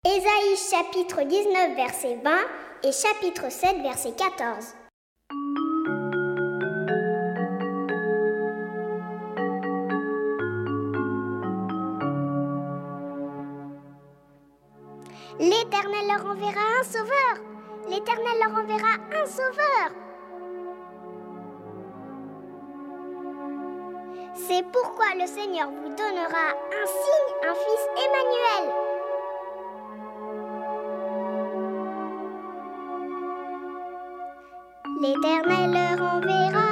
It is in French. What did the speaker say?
Ésaïe chapitre 19 verset 20 et chapitre 7 verset 14. L'Éternel leur enverra un sauveur. L'Éternel leur enverra un sauveur. C'est pourquoi le Seigneur vous donnera un signe, un fils Emmanuel. L'Éternel leur enverra